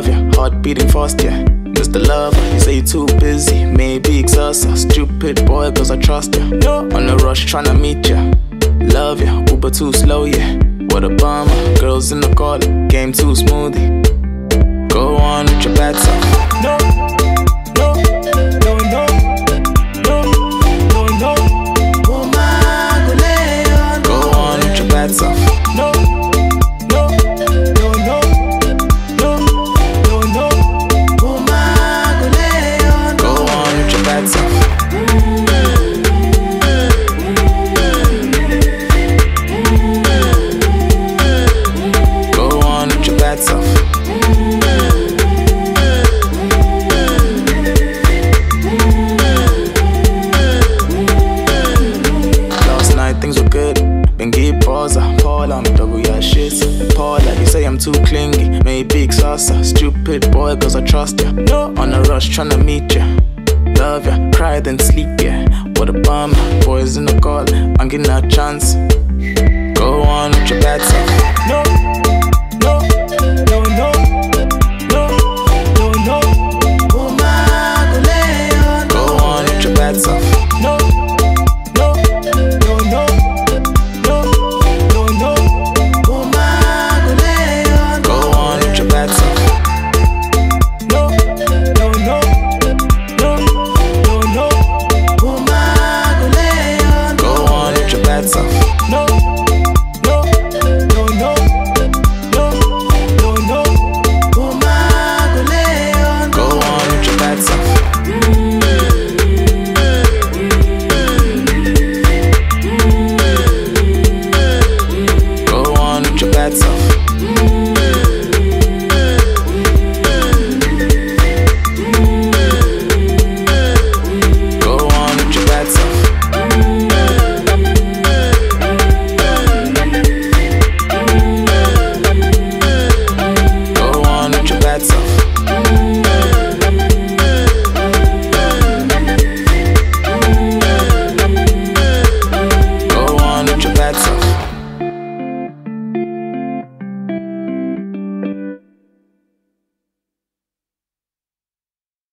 love ya, heart beating fast, yeah. Mr. Lover, you say you're too busy, maybe exhausted. Stupid boy, cause I trust ya. On the rush, tryna meet ya. Love ya, Uber too slow, yeah. What a bummer, girls in the car, game too smoothie. Go on with your bad self. No, no, no, no, no, no, no. Go on with your bad self. No, no, no, no, no, no, no. Go on with your bad self. Go on with your bad self. Things were good, been give pause. Paul, I'm double your shit. Paul, like you say I'm too clingy, maybe exhausted. Stupid boy, cause I trust ya. No, on a rush, tryna meet ya. Love ya, cry then sleep, yeah. What a bummer, boys in the call, I'm getting a chance. Go on with your bad self. No, no.